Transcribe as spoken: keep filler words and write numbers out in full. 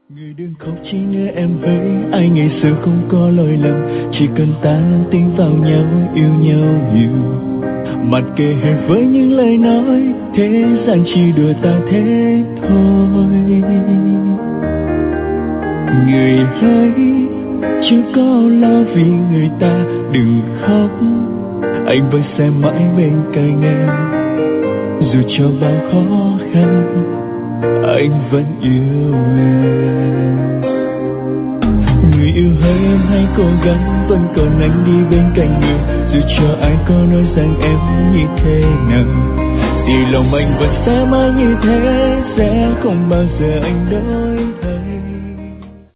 Người đừng khóc chi nữa em hỡi, ai ngày xưa không có lỗi lầm, chỉ cần ta tin vào nhau, yêu nhau nhiều. Mặt kề hết với những lời nói, thế gian chỉ đùa ta thế thôi. Người hỡi, chứ có lo vì người ta, đừng khóc, anh vẫn sẽ mãi bên cạnh em. Dù cho bao khó khăn, anh vẫn yêu em. Người yêu hỡi em hãy cố gắng, vẫn còn anh đi bên cạnh người. Dù cho ai có nói rằng em như thế nào, thì lòng anh vẫn sẽ mãi như thế, sẽ không bao giờ anh đổi